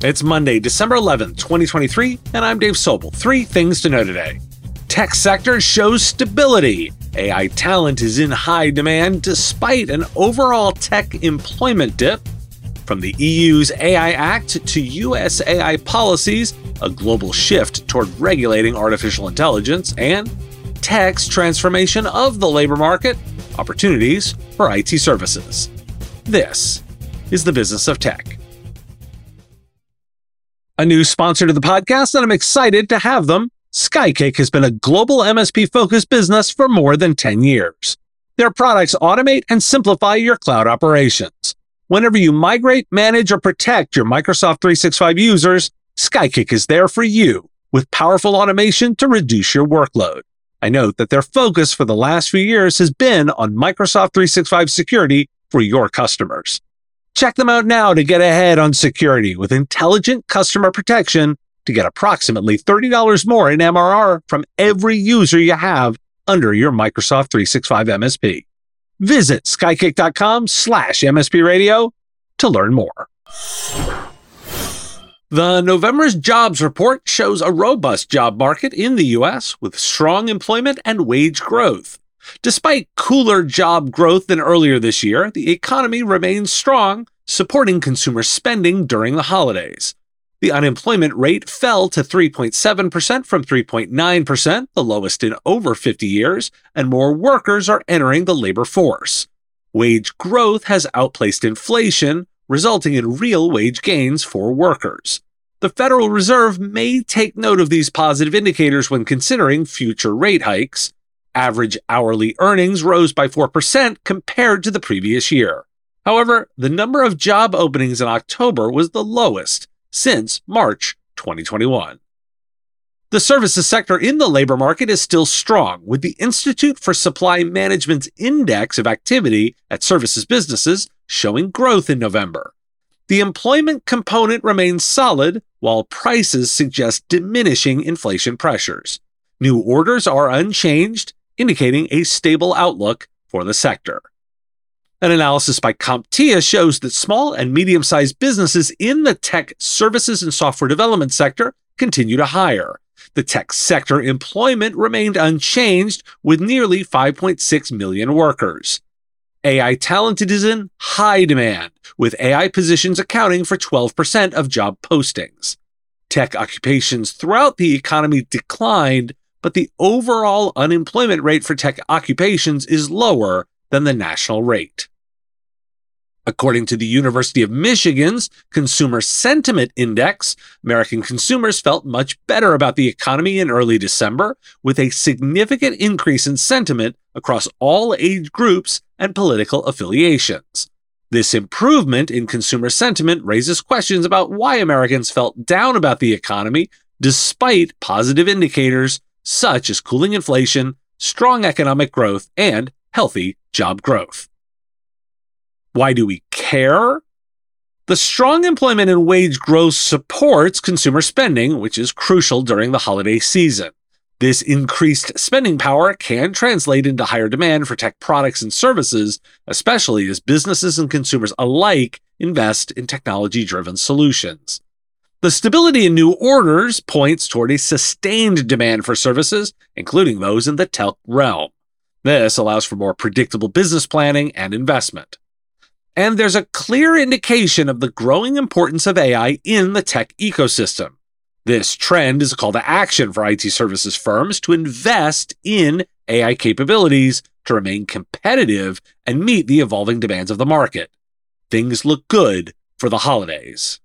It's Monday, December 11th, 2023, and I'm Dave Sobel. 3 things to know today. Tech sector shows stability. AI talent is in high demand despite an overall tech employment dip. From the EU's AI Act to US AI policies, a global shift toward regulating artificial intelligence, and tech's transformation of the labor market, opportunities for IT services. This is the Business of Tech. A new sponsor to the podcast, and I'm excited to have them. Skycake has been a global MSP-focused business for more than 10 years. Their products automate and simplify your cloud operations. Whenever you migrate, manage, or protect your Microsoft 365 users, Skycake is there for you with powerful automation to reduce your workload. I note that their focus for the last few years has been on Microsoft 365 security for your customers. Check them out now to get ahead on security with intelligent customer protection to get approximately $30 more in MRR from every user you have under your Microsoft 365 MSP. Visit skycake.com/MSP radio to learn more. The November's jobs report shows a robust job market in the U.S. with strong employment and wage growth. Despite cooler job growth than earlier this year, the economy remains strong, supporting consumer spending during the holidays. The unemployment rate fell to 3.7% from 3.9%, the lowest in over 50 years, and more workers are entering the labor force. Wage growth has outpaced inflation, resulting in real wage gains for workers. The Federal Reserve may take note of these positive indicators when considering future rate hikes. Average hourly earnings rose by 4% compared to the previous year. However, the number of job openings in October was the lowest since March 2021. The services sector in the labor market is still strong, with the Institute for Supply Management's Index of Activity at Services Businesses showing growth in November. The employment component remains solid, while prices suggest diminishing inflation pressures. New orders are unchanged, indicating a stable outlook for the sector. An analysis by CompTIA shows that small and medium-sized businesses in the tech services and software development sector continue to hire. The tech sector employment remained unchanged with nearly 5.6 million workers. AI talent is in high demand, with AI positions accounting for 12% of job postings. Tech occupations throughout the economy declined, but the overall unemployment rate for tech occupations is lower than the national rate. According to the University of Michigan's Consumer Sentiment Index, American consumers felt much better about the economy in early December, with a significant increase in sentiment across all age groups and political affiliations. This improvement in consumer sentiment raises questions about why Americans felt down about the economy despite positive indicators such as cooling inflation, strong economic growth, and healthy job growth. Why do we care? The strong employment and wage growth supports consumer spending, which is crucial during the holiday season. This increased spending power can translate into higher demand for tech products and services, especially as businesses and consumers alike invest in technology-driven solutions. The stability in new orders points toward a sustained demand for services, including those in the tech realm. This allows for more predictable business planning and investment. And there's a clear indication of the growing importance of AI in the tech ecosystem. This trend is a call to action for IT services firms to invest in AI capabilities to remain competitive and meet the evolving demands of the market. Things look good for the holidays.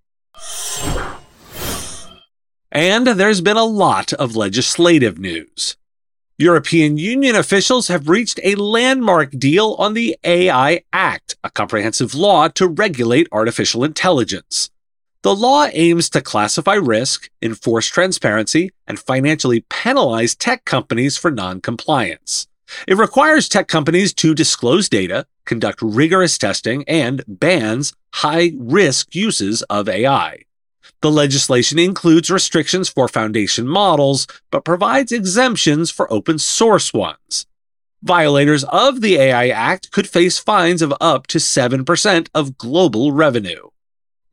And there's been a lot of legislative news. European Union officials have reached a landmark deal on the AI Act, a comprehensive law to regulate artificial intelligence. The law aims to classify risk, enforce transparency, and financially penalize tech companies for non-compliance. It requires tech companies to disclose data, conduct rigorous testing, and bans high-risk uses of AI. The legislation includes restrictions for foundation models, but provides exemptions for open source ones. Violators of the AI Act could face fines of up to 7% of global revenue.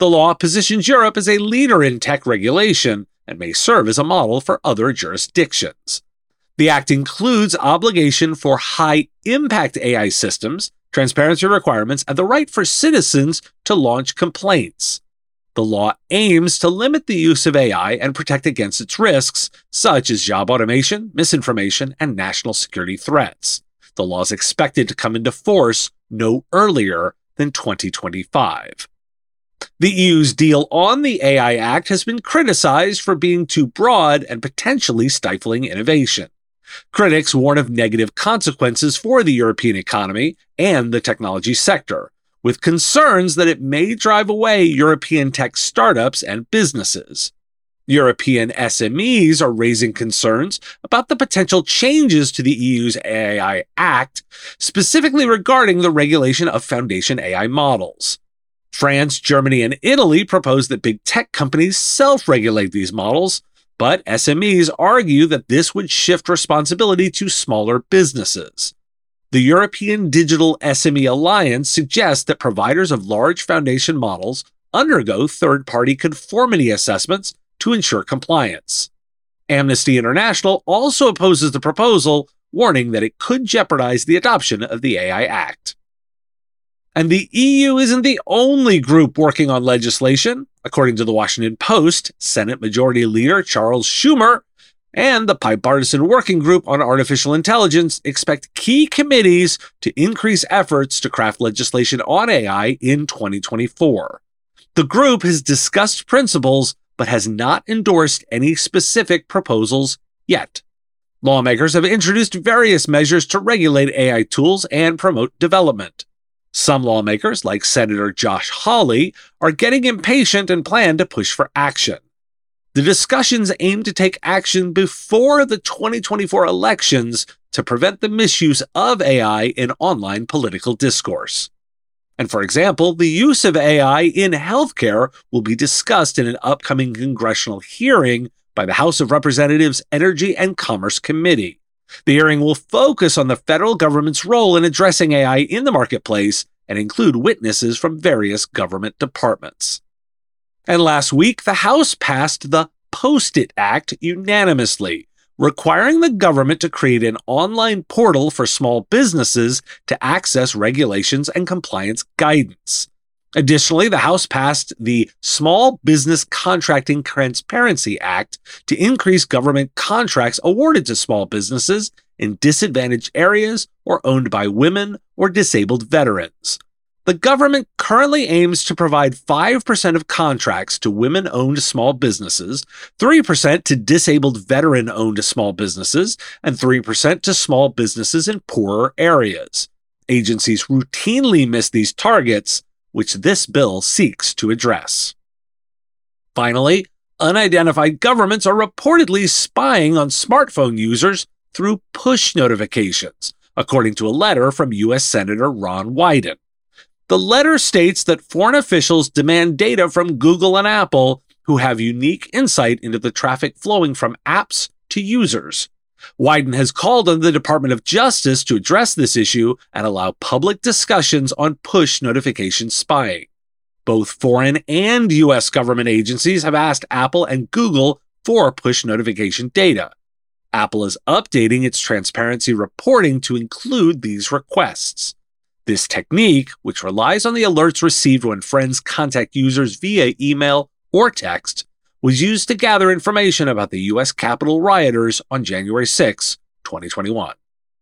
The law positions Europe as a leader in tech regulation and may serve as a model for other jurisdictions. The act includes obligation for high-impact AI systems, transparency requirements, and the right for citizens to launch complaints. The law aims to limit the use of AI and protect against its risks, such as job automation, misinformation, and national security threats. The law is expected to come into force no earlier than 2025. The EU's deal on the AI Act has been criticized for being too broad and potentially stifling innovation. Critics warn of negative consequences for the European economy and the technology sector, with concerns that it may drive away European tech startups and businesses. European SMEs are raising concerns about the potential changes to the EU's AI Act, specifically regarding the regulation of foundation AI models. France, Germany, and Italy propose that big tech companies self-regulate these models, but SMEs argue that this would shift responsibility to smaller businesses. The European Digital SME Alliance suggests that providers of large foundation models undergo third-party conformity assessments to ensure compliance. Amnesty International also opposes the proposal, warning that it could jeopardize the adoption of the AI Act. And the EU isn't the only group working on legislation. According to the Washington Post, Senate Majority Leader Charles Schumer and the Bipartisan Working Group on Artificial Intelligence expect key committees to increase efforts to craft legislation on AI in 2024. The group has discussed principles but has not endorsed any specific proposals yet. Lawmakers have introduced various measures to regulate AI tools and promote development. Some lawmakers, like Senator Josh Hawley, are getting impatient and plan to push for action. The discussions aim to take action before the 2024 elections to prevent the misuse of AI in online political discourse. And for example, the use of AI in healthcare will be discussed in an upcoming congressional hearing by the House of Representatives Energy and Commerce Committee. The hearing will focus on the federal government's role in addressing AI in the marketplace and include witnesses from various government departments. And last week, the House passed the Post-it Act unanimously, requiring the government to create an online portal for small businesses to access regulations and compliance guidance. Additionally, the House passed the Small Business Contracting Transparency Act to increase government contracts awarded to small businesses in disadvantaged areas or owned by women or disabled veterans. The government currently aims to provide 5% of contracts to women-owned small businesses, 3% to disabled veteran-owned small businesses, and 3% to small businesses in poorer areas. Agencies routinely miss these targets, which this bill seeks to address. Finally, unidentified governments are reportedly spying on smartphone users through push notifications, according to a letter from U.S. Senator Ron Wyden. The letter states that foreign officials demand data from Google and Apple, who have unique insight into the traffic flowing from apps to users. Wyden has called on the Department of Justice to address this issue and allow public discussions on push notification spying. Both foreign and U.S. government agencies have asked Apple and Google for push notification data. Apple is updating its transparency reporting to include these requests. This technique, which relies on the alerts received when friends contact users via email or text, was used to gather information about the U.S. Capitol rioters on January 6, 2021.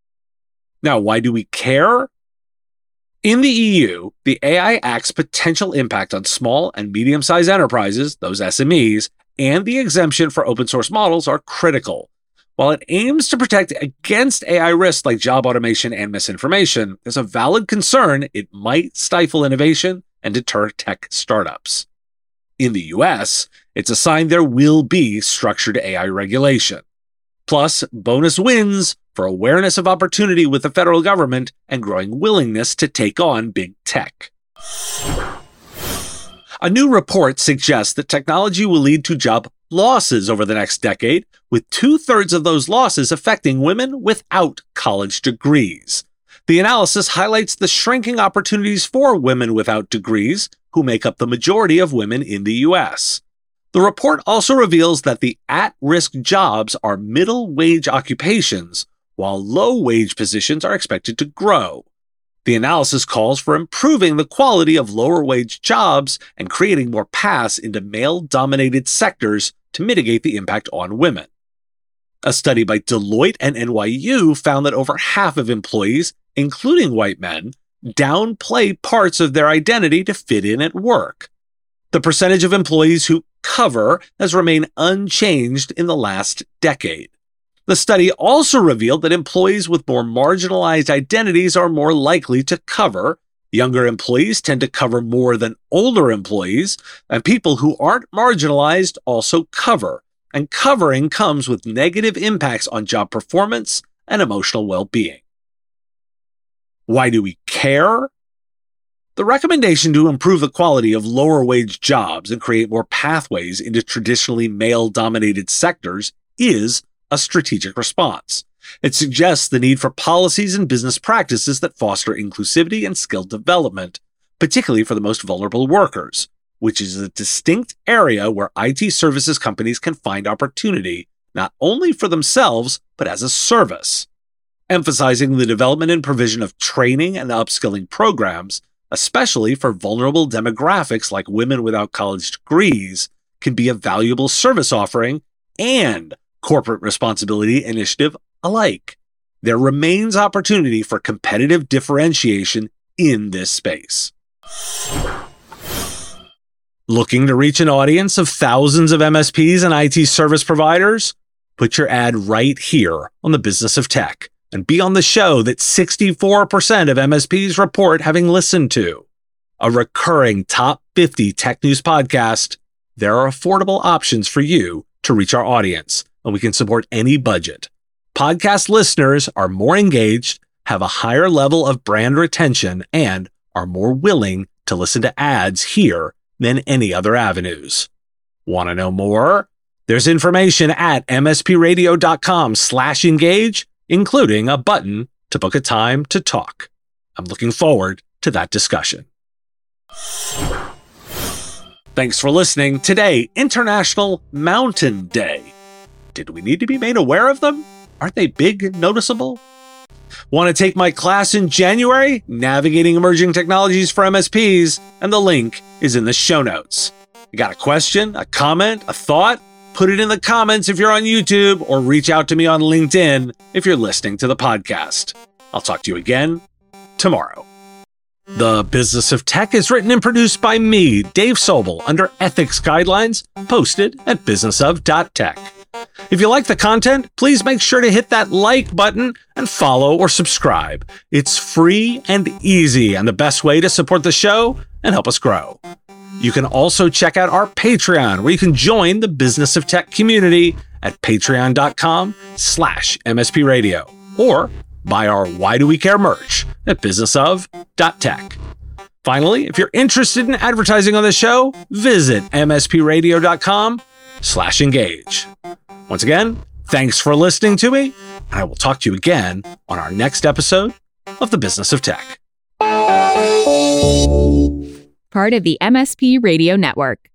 Now, why do we care? In the EU, the AI Act's potential impact on small and medium-sized enterprises, those SMEs, and the exemption for open-source models are critical. While it aims to protect against AI risks like job automation and misinformation, there's a valid concern it might stifle innovation and deter tech startups. In the US, it's a sign there will be structured AI regulation. Plus, bonus wins for awareness of opportunity with the federal government and growing willingness to take on big tech. A new report suggests that technology will lead to job losses over the next decade, with 2/3 of those losses affecting women without college degrees. The analysis highlights the shrinking opportunities for women without degrees, who make up the majority of women in the U.S. The report also reveals that the at-risk jobs are middle-wage occupations, while low-wage positions are expected to grow. The analysis calls for improving the quality of lower-wage jobs and creating more paths into male-dominated sectors to mitigate the impact on women. A study by Deloitte and NYU found that over half of employees, including white men, downplay parts of their identity to fit in at work. The percentage of employees who cover has remained unchanged in the last decade. The study also revealed that employees with more marginalized identities are more likely to cover. Younger employees tend to cover more than older employees, and people who aren't marginalized also cover. And covering comes with negative impacts on job performance and emotional well-being. Why do we care? The recommendation to improve the quality of lower-wage jobs and create more pathways into traditionally male-dominated sectors is a strategic response. It suggests the need for policies and business practices that foster inclusivity and skill development, particularly for the most vulnerable workers, which is a distinct area where IT services companies can find opportunity, not only for themselves, but as a service. Emphasizing the development and provision of training and upskilling programs, especially for vulnerable demographics like women without college degrees, can be a valuable service offering and corporate responsibility initiative alike. There remains opportunity for competitive differentiation in this space. Looking to reach an audience of thousands of MSPs and IT service providers? Put your ad right here on the Business of Tech and be on the show that 64% of MSPs report having listened to. A recurring top 50 tech news podcast, there are affordable options for you to reach our audience, and we can support any budget. Podcast listeners are more engaged, have a higher level of brand retention, and are more willing to listen to ads here than any other avenues. Want to know more? There's information at mspradio.com/engage, including a button to book a time to talk. I'm looking forward to that discussion. Thanks for listening. Today, International Mountain Day. Did we need to be made aware of them? Aren't they big and noticeable? Want to take my class in January? Navigating Emerging Technologies for MSPs, and the link is in the show notes. You got a question, a comment, a thought? Put it in the comments if you're on YouTube, or reach out to me on LinkedIn if you're listening to the podcast. I'll talk to you again tomorrow. The Business of Tech is written and produced by me, Dave Sobel, under ethics guidelines posted at businessof.tech. If you like the content, please make sure to hit that like button and follow or subscribe. It's free and easy and the best way to support the show and help us grow. You can also check out our Patreon, where you can join the Business of Tech community at patreon.com/MSP Radio, or buy our Why Do We Care merch at businessof.tech. Finally, if you're interested in advertising on the show, visit mspradio.com/engage. Once again, thanks for listening to me, and I will talk to you again on our next episode of The Business of Tech. Part of the MSP Radio Network.